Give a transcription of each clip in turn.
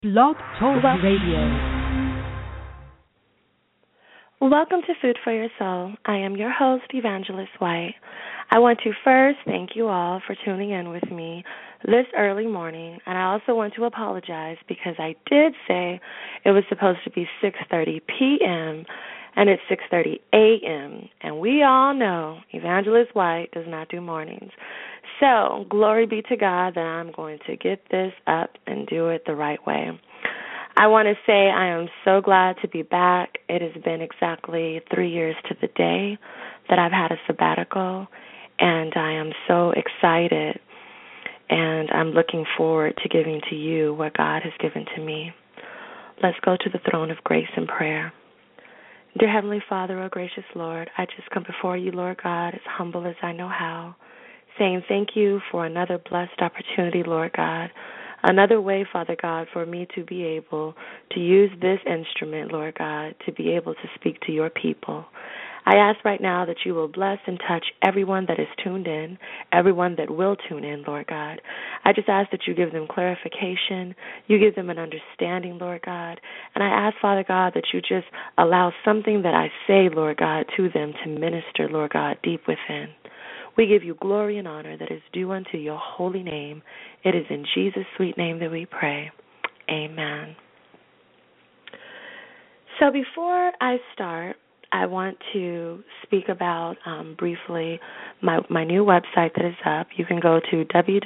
Blog Talk Well, Radio. welcome to Food for Your Soul. I am your host, Evangelist White. I want to first thank you all for tuning in with me this early morning, and I also want to apologize because I did say it was supposed to be 6:30 p.m., and it's 6:30 a.m., and we all know Evangelist White does not do mornings. So, glory be to God that I'm going to get this up and do it the right way. I want to say I am so glad to be back. It has been exactly 3 years to the day that I've had a sabbatical, and I am so excited, and I'm looking forward to giving to you what God has given to me. Let's go to the throne of grace in prayer. Dear Heavenly Father, oh gracious Lord, I just come before you, Lord God, as humble as I know how, saying thank you for another blessed opportunity, Lord God, another way, Father God, for me to be able to use this instrument, Lord God, to be able to speak to your people. I ask right now that you will bless and touch everyone that is tuned in, everyone that will tune in, Lord God. I just ask that you give them clarification, you give them an understanding, Lord God. And I ask, Father God, that you just allow something that I say, Lord God, to them to minister, Lord God, deep within. We give you glory and honor that is due unto your holy name. It is in Jesus' sweet name that we pray. Amen. So before I start, I want to speak about briefly my new website that is up. You can go to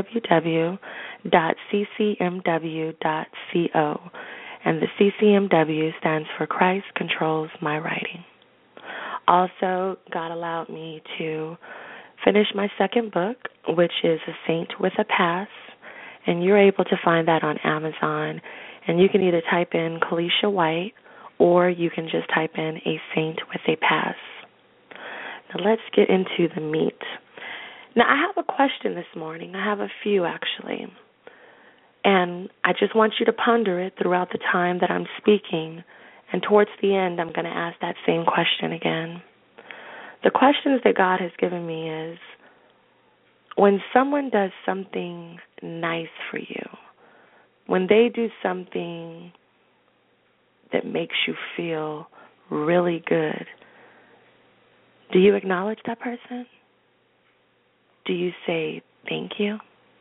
www.ccmw.co, and the CCMW stands for Christ Controls My Writing. Also, God allowed me to finish my second book, which is A Saint with a Pass, and you're able to find that on Amazon. And you can either type in Kalisha White, or you can just type in A Saint with a Pass. Now let's get into the meat. Now I have a question this morning. I have a few actually. And I just want you to ponder it throughout the time that I'm speaking. And towards the end, I'm going to ask that same question again. The questions that God has given me is, when someone does something nice for you, when they do something that makes you feel really good, do you acknowledge that person? Do you say thank you?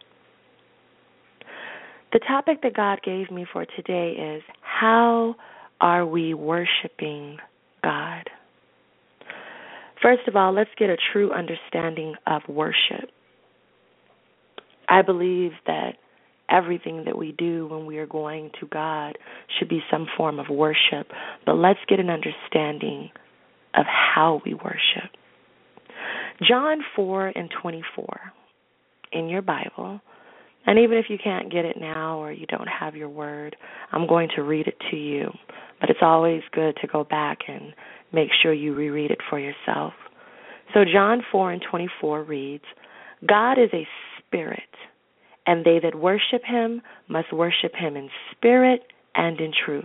The topic that God gave me for today is, how are we worshiping God? First of all, let's get a true understanding of worship. I believe that everything that we do when we are going to God should be some form of worship, but let's get an understanding of how we worship. John 4:24 in your Bible, and even if you can't get it now or you don't have your word, I'm going to read it to you, but it's always good to go back and make sure you reread it for yourself. So John 4:24 reads, God is a spirit, and they that worship him must worship him in spirit and in truth.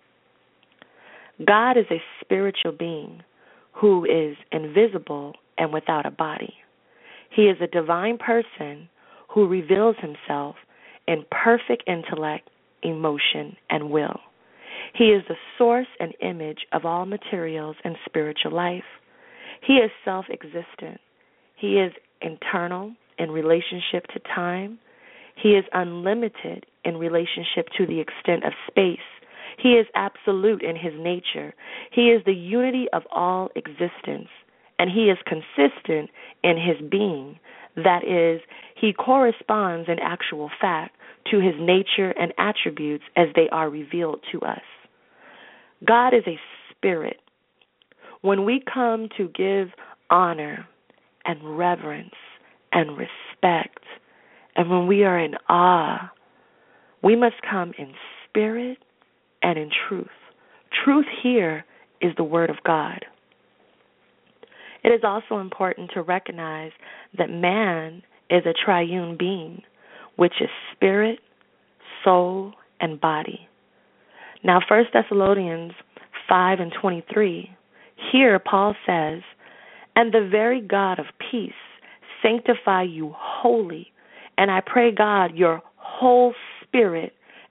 God is a spiritual being who is invisible and without a body. He is a divine person who reveals himself in perfect intellect, emotion, and will. He is the source and image of all materials and spiritual life. He is self-existent. He is eternal in relationship to time. He is unlimited in relationship to the extent of space. He is absolute in his nature. He is the unity of all existence, and he is consistent in his being. That is, he corresponds in actual fact to his nature and attributes as they are revealed to us. God is a spirit. When we come to give honor and reverence and respect, and when we are in awe, we must come in spirit and in truth. Truth here is the Word of God. It is also important to recognize that man is a triune being, which is spirit, soul, and body. Now, 1 Thessalonians 5:23, here Paul says, and the very God of peace sanctify you wholly, and I pray God your whole spirit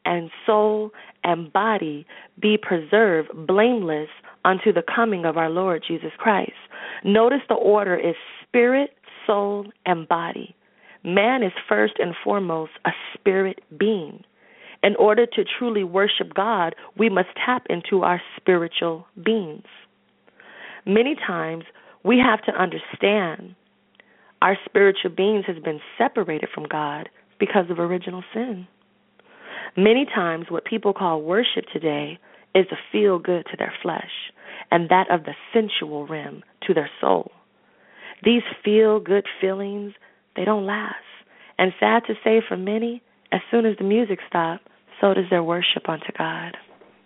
and soul and body be preserved blameless unto the coming of our Lord Jesus Christ. Notice the order is spirit, soul, and body. Man is first and foremost a spirit being. In order to truly worship God, we must tap into our spiritual beings. Many times, we have to understand our spiritual beings has been separated from God because of original sin. Many times, what people call worship today is a feel good to their flesh, and that of the sensual realm to their soul. These feel good feelings, they don't last. And sad to say for many, as soon as the music stops, so does their worship unto God.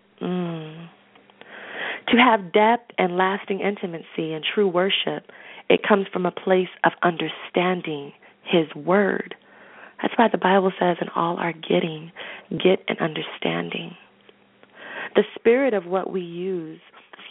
To have depth and lasting intimacy and true worship, it comes from a place of understanding His Word. That's why the Bible says in all our getting, get an understanding. The spirit is what we use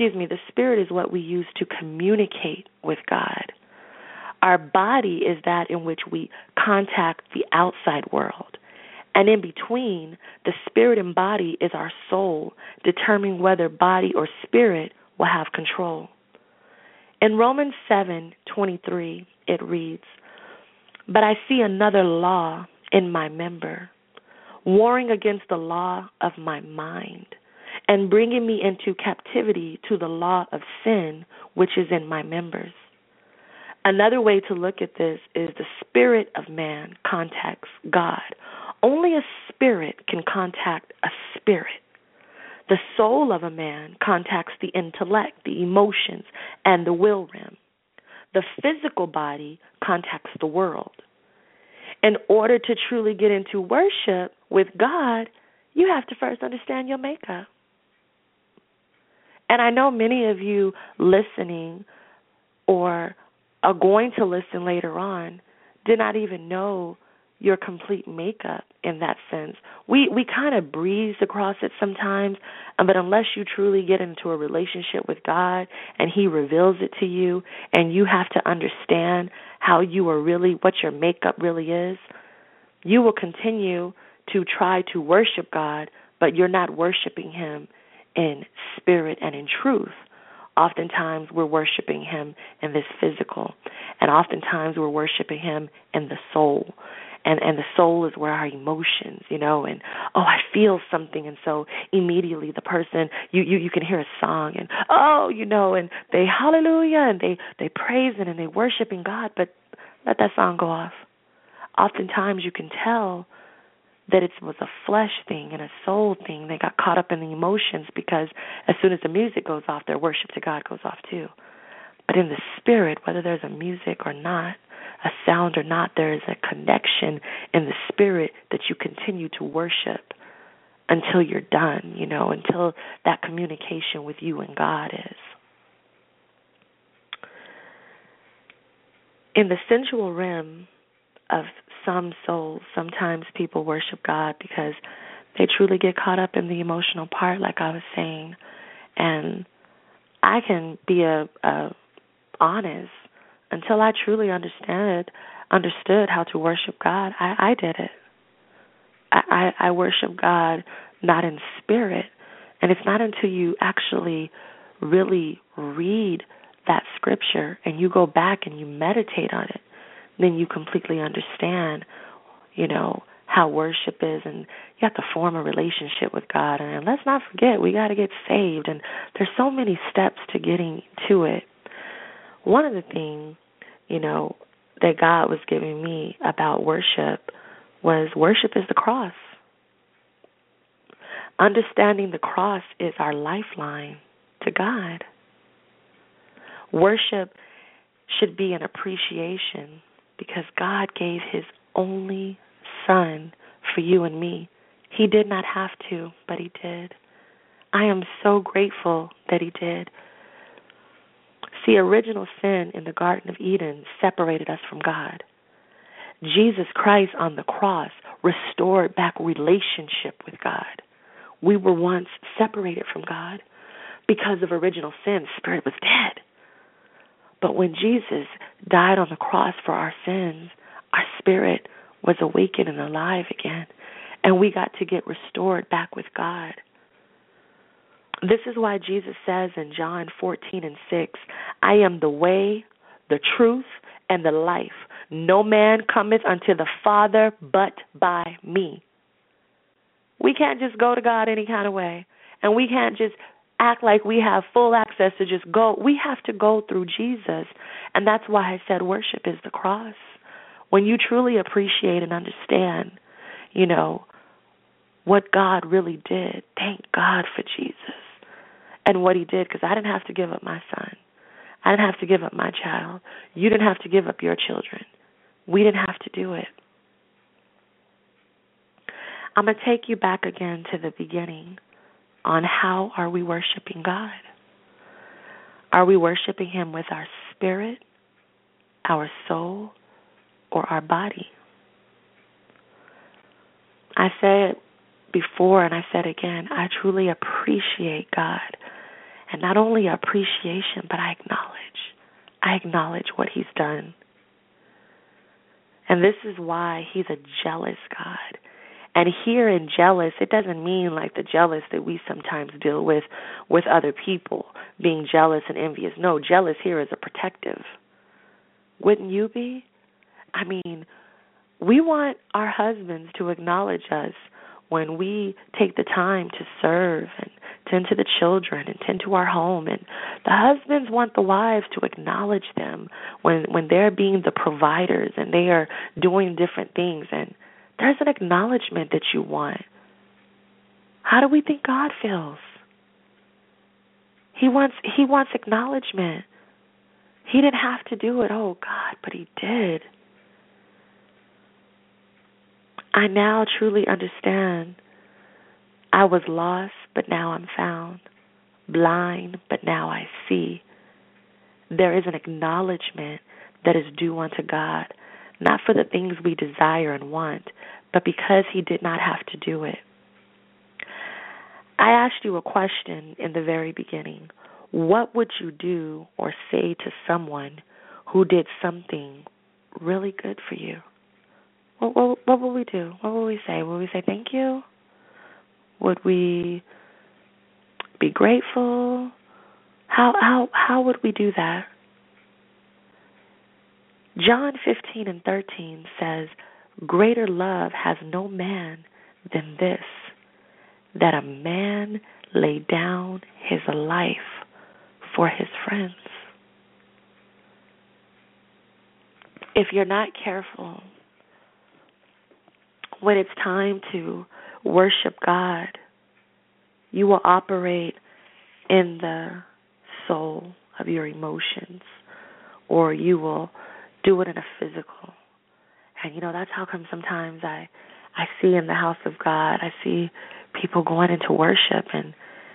to communicate with God. Our body is that in which we contact the outside world. And in between, the spirit and body is our soul, determining whether body or spirit will have control. In Romans 7:23, it reads, "But I see another law in my member, warring against the law of my mind, and bringing me into captivity to the law of sin, which is in my members." Another way to look at this is the spirit of man contacts God. Only a spirit can contact a spirit. The soul of a man contacts the intellect, the emotions, and the will realm. The physical body contacts the world. In order to truly get into worship with God, you have to first understand your makeup. And I know many of you listening or are going to listen later on did not even know your complete makeup in that sense. We kind of breeze across it sometimes, but unless you truly get into a relationship with God and He reveals it to you and you have to understand how you are really, what your makeup really is, you will continue to try to worship God, but you're not worshiping Him in spirit and in truth. Oftentimes we're worshiping Him in this physical, and oftentimes we're worshiping Him in the soul. And the soul is where our emotions, and I feel something, and so immediately the person, you can hear a song, and and they hallelujah, and they praise it, and they worshiping God, but let that song go off. Oftentimes you can tell that it was a flesh thing and a soul thing. They got caught up in the emotions because as soon as the music goes off, their worship to God goes off too. But in the spirit, whether there's a music or not, a sound or not, there is a connection in the spirit that you continue to worship until you're done, until that communication with you and God is. In the sensual realm of some souls, sometimes people worship God because they truly get caught up in the emotional part, like I was saying. And I can be honest. Until I truly understood how to worship God, I did it. I worship God not in spirit. And it's not until you actually really read that scripture and you go back and you meditate on it, then you completely understand, how worship is, and you have to form a relationship with God. And let's not forget, we got to get saved, and there's so many steps to getting to it. One of the things, that God was giving me about worship was worship is the cross. Understanding the cross is our lifeline to God. Worship should be an appreciation because God gave His only Son for you and me. He did not have to, but He did. I am so grateful that He did. See, original sin in the Garden of Eden separated us from God. Jesus Christ on the cross restored back relationship with God. We were once separated from God because of original sin. The Spirit was dead. But when Jesus died on the cross for our sins, our spirit was awakened and alive again. And we got to get restored back with God. This is why Jesus says in John 14:6, I am the way, the truth, and the life. No man cometh unto the Father but by me. We can't just go to God any kind of way. And we can't just act like we have full access to just go. We have to go through Jesus. And that's why I said worship is the cross. When you truly appreciate and understand, what God really did, thank God for Jesus and what he did, because I didn't have to give up my son. I didn't have to give up my child. You didn't have to give up your children. We didn't have to do it. I'm going to take you back again to the beginning on how are we worshiping God? Are we worshiping him with our spirit, our soul, or our body? I said before and I said again, I truly appreciate God. And not only appreciation, but I acknowledge what he's done. And this is why he's a jealous God. And here in jealous, it doesn't mean like the jealous that we sometimes deal with other people, being jealous and envious. No, jealous here is a protective. Wouldn't you be? I mean, we want our husbands to acknowledge us when we take the time to serve and tend to the children and tend to our home. And the husbands want the wives to acknowledge them when they're being the providers and they are doing different things. And there's an acknowledgement that you want. How do we think God feels? He wants acknowledgement. He didn't have to do it. Oh, God, but he did. I now truly understand. I was lost, but now I'm found. Blind, but now I see. There is an acknowledgement that is due unto God, not for the things we desire and want, but because he did not have to do it. I asked you a question in the very beginning. What would you do or say to someone who did something really good for you? What will we do? What will we say? Will we say thank you? Would we be grateful? How would we do that? John 15:13 says, greater love has no man than this, that a man lay down his life for his friends. If you're not careful, when it's time to worship God, you will operate in the soul of your emotions, or you will do it in a physical. And that's how come sometimes I see in the house of God, I see people going into worship, and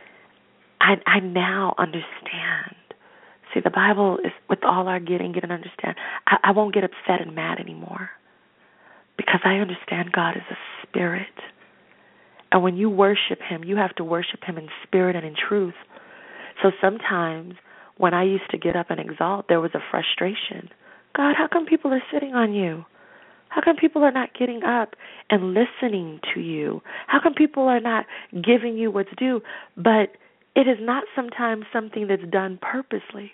I now understand. See, the Bible is, with all our get and understand. I won't get upset and mad anymore, because I understand God is a spirit. And when you worship him, you have to worship him in spirit and in truth. So sometimes when I used to get up and exalt, there was a frustration. God, how come people are sitting on you? How come people are not getting up and listening to you? How come people are not giving you what's due? But it is not sometimes something that's done purposely.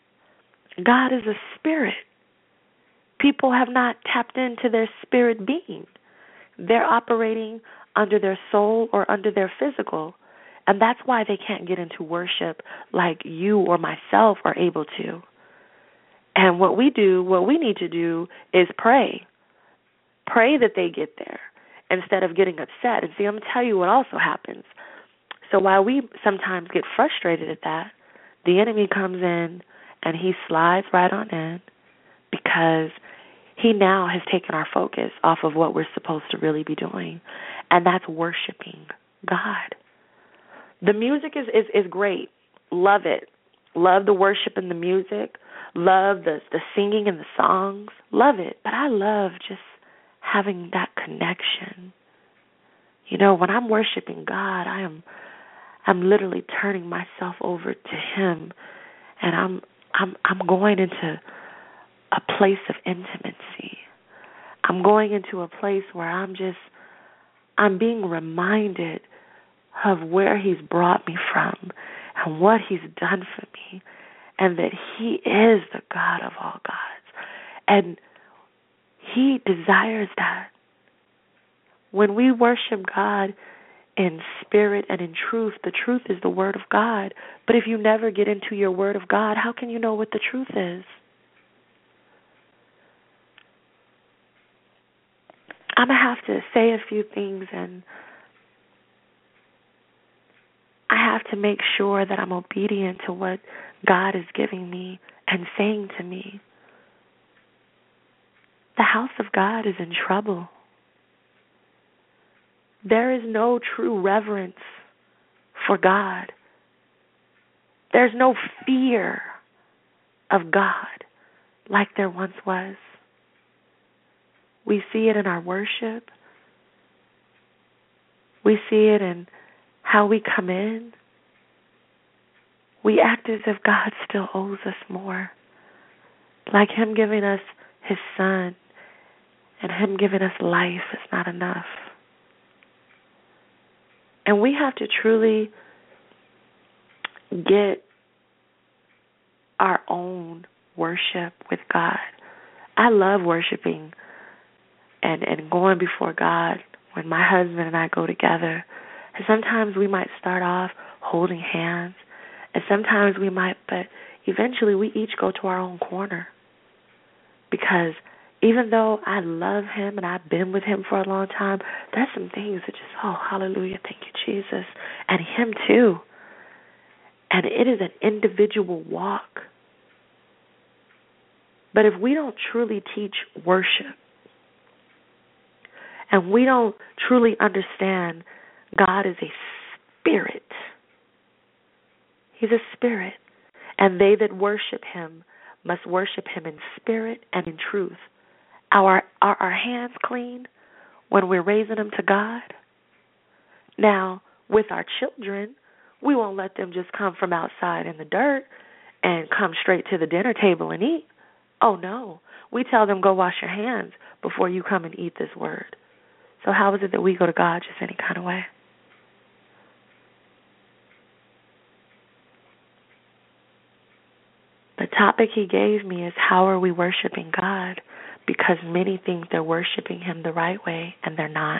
God is a spirit. People have not tapped into their spirit being. They're operating under their soul or under their physical. And that's why they can't get into worship like you or myself are able to. And what we need to do is pray. Pray that they get there instead of getting upset. And see, I'm going to tell you what also happens. So while we sometimes get frustrated at that, the enemy comes in and he slides right on in, because he now has taken our focus off of what we're supposed to really be doing, and that's worshiping God. The music is great. Love it. Love the worship and the music. Love the singing and the songs. Love it. But I love just having that connection. When I'm worshiping God, I'm literally turning myself over to him, and I'm going into a place of intimacy. I'm going into a place where I'm I'm being reminded of where He's brought me from and what He's done for me, and that He is the God of all gods. And He desires that. When we worship God in spirit and in truth, the truth is the Word of God. But if you never get into your Word of God, how can you know what the truth is? I'm going to have to say a few things, and I have to make sure that I'm obedient to what God is giving me and saying to me. The house of God is in trouble. There is no true reverence for God. There's no fear of God like there once was. We see it in our worship. We see it in how we come in. We act as if God still owes us more. Like Him giving us His Son and Him giving us life is not enough. And we have to truly get our own worship with God. I love worshiping and going before God when my husband and I go together. And sometimes we might start off holding hands, and sometimes we might, but eventually we each go to our own corner. Because even though I love Him and I've been with Him for a long time, there's some things that just, oh, hallelujah, thank you, Jesus, and Him too. And it is an individual walk. But if we don't truly teach worship, and we don't truly understand God is a spirit, He's a spirit, and they that worship Him must worship Him in spirit and in truth. Are our hands clean when we're raising them to God? Now, with our children, we won't let them just come from outside in the dirt and come straight to the dinner table and eat. Oh, no. We tell them, go wash your hands before you come and eat this word. So how is it that we go to God just any kind of way? The topic He gave me is, how are we worshiping God? Because many think they're worshiping Him the right way, and they're not.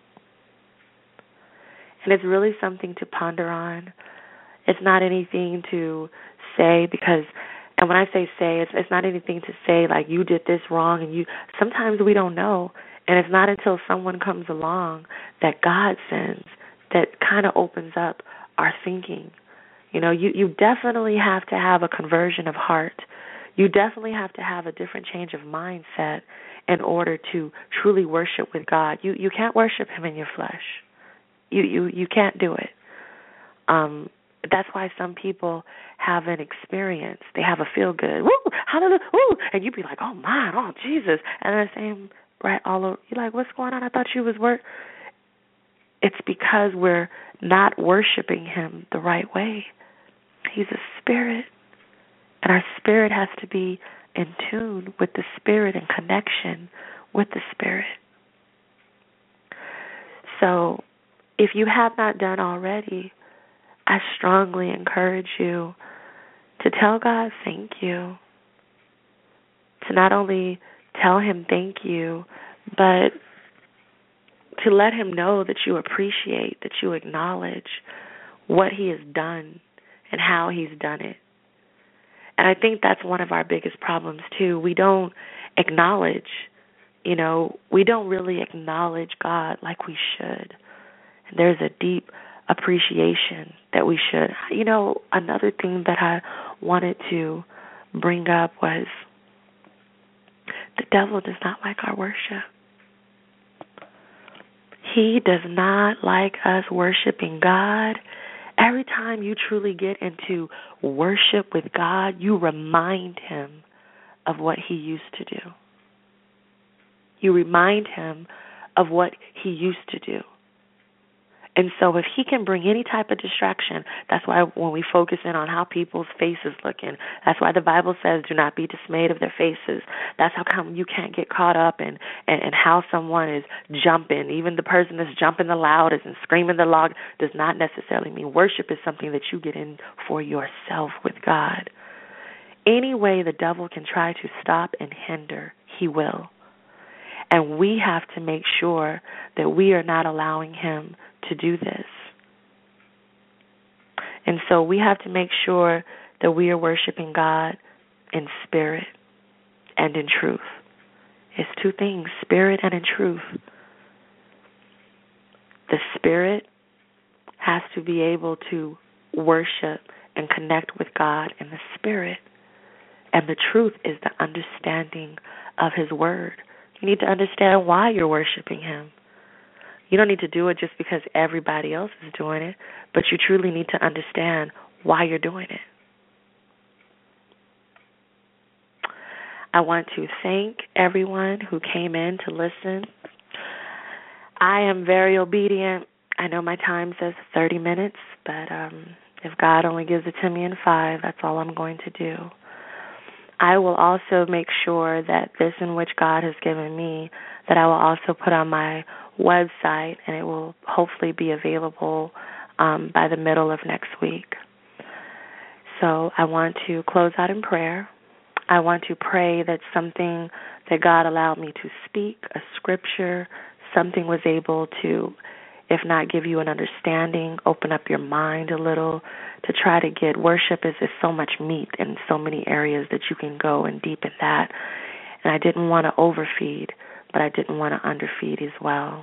And it's really something to ponder on. It's not anything to say because, and when I say, it's not anything to say like you did this wrong, and sometimes we don't know. And it's not until someone comes along that God sends that kind of opens up our thinking. You know, you definitely have to have a conversion of heart. You definitely have to have a different change of mindset in order to truly worship with God. You can't worship Him in your flesh. You can't do it. That's why some people have an experience. They have a feel good, woo, hallelujah, woo, and you be like, oh my, oh Jesus, and the same right all over. You're like, what's going on? I thought you was work. It's because we're not worshiping Him the right way. He's a spirit, and our spirit has to be in tune with the Spirit and connection with the Spirit. So if you have not done already, I strongly encourage you to tell God thank you. To not only tell Him thank you, but to let Him know that you appreciate, that you acknowledge what He has done and how He's done it. And I think that's one of our biggest problems too. We don't acknowledge, we don't really acknowledge God like we should. And there's a deep appreciation that we should. Another thing that I wanted to bring up was the devil does not like our worship. He does not like us worshiping God. Every time you truly get into worship with God, you remind Him of what He used to do. You remind Him of what He used to do. And so if he can bring any type of distraction, that's why when we focus in on how people's faces looking, that's why the Bible says do not be dismayed of their faces. That's how come you can't get caught up in how someone is jumping. Even the person that's jumping the loudest and screaming the loud does not necessarily mean worship is something that you get in for yourself with God. Any way the devil can try to stop and hinder, he will. And we have to make sure that we are not allowing him to do this. And so we have to make sure that we are worshiping God in spirit and in truth. It's two things, spirit and in truth. The spirit has to be able to worship and connect with God in the spirit. And the truth is the understanding of his word. You need to understand why you're worshiping him. You don't need to do it just because everybody else is doing it, but you truly need to understand why you're doing it. I want to thank everyone who came in to listen. I am very obedient. I know my time says 30 minutes, but if God only gives it to me in 5, that's all I'm going to do. I will also make sure that this in which God has given me, that I will also put on my website, and it will hopefully be available by the middle of next week. So I want to close out in prayer. I want to pray that something that God allowed me to speak, a scripture, something was able to, if not give you an understanding, open up your mind a little to try to get worship is so much meat in so many areas that you can go and deepen that. And I didn't want to overfeed, but I didn't want to underfeed as well.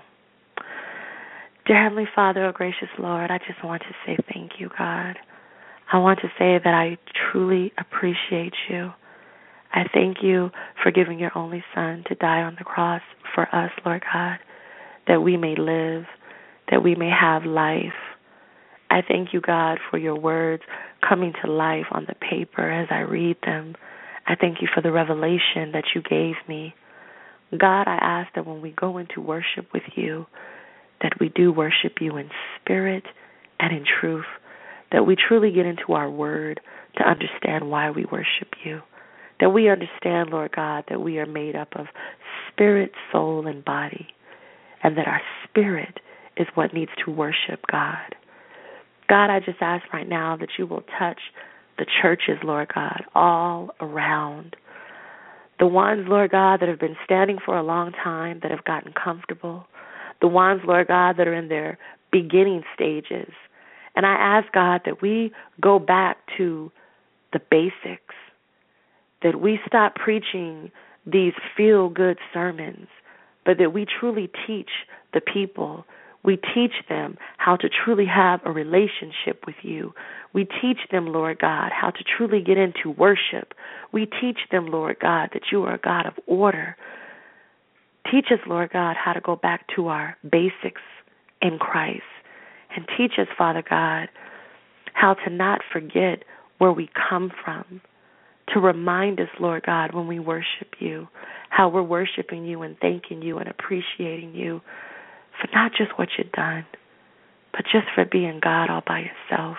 Dear Heavenly Father, oh gracious Lord, I just want to say thank you, God. I want to say that I truly appreciate you. I thank you for giving your only Son to die on the cross for us, Lord God, that we may live, that we may have life. I thank you, God, for your words coming to life on the paper as I read them. I thank you for the revelation that you gave me. God, I ask that when we go into worship with you, that we do worship you in spirit and in truth, that we truly get into our word to understand why we worship you, that we understand, Lord God, that we are made up of spirit, soul, and body, and that our spirit is what needs to worship God. God, I just ask right now that you will touch the churches, Lord God, all around. The ones, Lord God, that have been standing for a long time, that have gotten comfortable. The ones, Lord God, that are in their beginning stages. And I ask, God, that we go back to the basics, that we stop preaching these feel-good sermons, but that we truly teach the people. We teach them how to truly have a relationship with you. We teach them, Lord God, how to truly get into worship. We teach them, Lord God, that you are a God of order. Teach us, Lord God, how to go back to our basics in Christ. And teach us, Father God, how to not forget where we come from. To remind us, Lord God, when we worship you, how we're worshiping you and thanking you and appreciating you for not just what you've done, but just for being God all by yourself.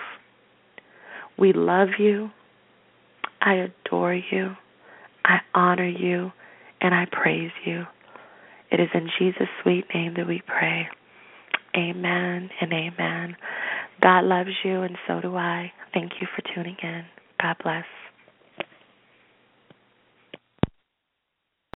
We love you. I adore you. I honor you. And I praise you. It is in Jesus' sweet name that we pray. Amen and amen. God loves you, and so do I. Thank you for tuning in. God bless.